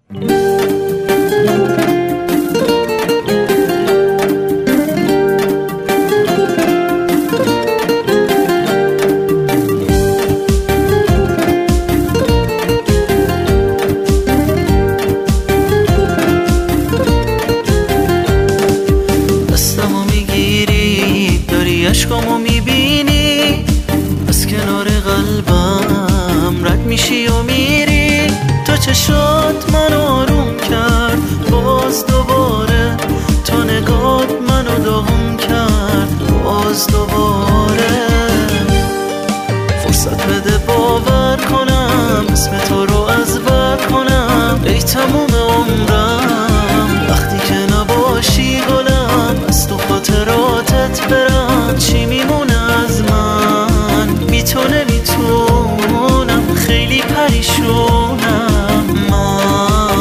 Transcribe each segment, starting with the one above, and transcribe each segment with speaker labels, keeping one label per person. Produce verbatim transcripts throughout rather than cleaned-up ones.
Speaker 1: دستمو میگیری داری عشقامو میبینی، از کنار قلبم رد میشی و میری. تو چشات من آروم کرد، باز دوباره تو نگات منو داغون کرد، باز دوباره. فرصت بده باور کنم، اسم تو رو از بر کنم. ای تموم عمرم وقتی که نباشی گلم، از تو خاطراتت برم، چی میمونه از من؟ بی تو نمیتونم، خیلی پریشونم من.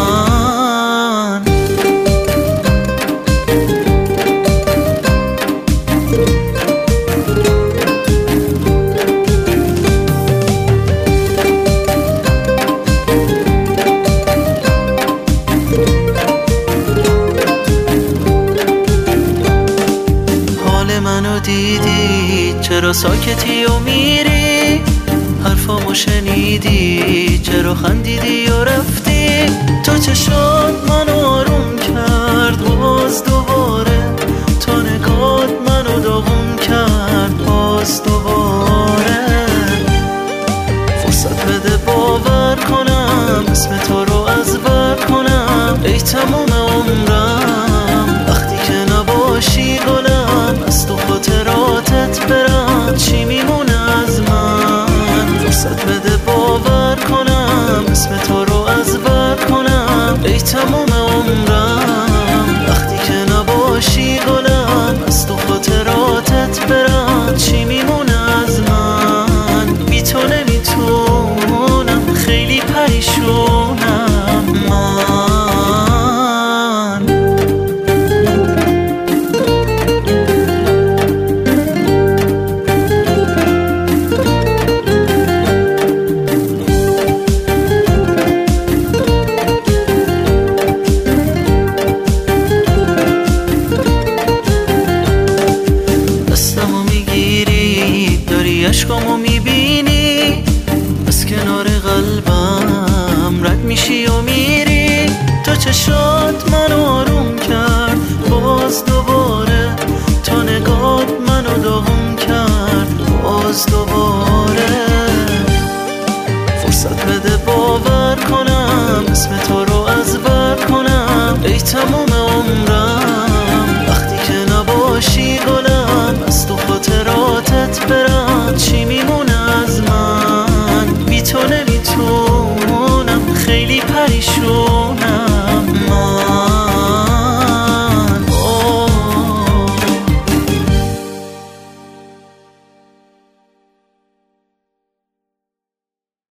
Speaker 1: حال منو دیدی چرا ساکتی و میری؟ حرفامو شنیدی چرا خندیدی و رفتی؟ تو چشات منو آروم کرد، باز دوباره تو نگات منو داغون کرد، باز دوباره. فرصت بده باور کنم، اسم تو رو از بر کنم. ای تموم عمرم وقتی که نباشی گلم، از تو خاطراتت برم، چی میمونه از من؟ فرصت بده باور کنم، اسم تو رو از بر کنم. ای تموم عمرم وقتی که نباشی گلم، از تو خاطراتت برم، چی میمونه از من؟ بی تو نمیتونم، خیلی پریشونم من. دستمو میگیری داری عشقامو میبینی، از کنار قلبم رد میشی و میری. تو چشات منو آروم کرد، باز دوباره تو نگات منو داغون کرد، باز دوباره. فرصت بده باور کنم، اسم تو رو از بر کنم. ای تموم عمرم وقتی که نباشی گلم، از تو خاطراتت برم، چی میمونه از من؟ بی تو نمیتونم.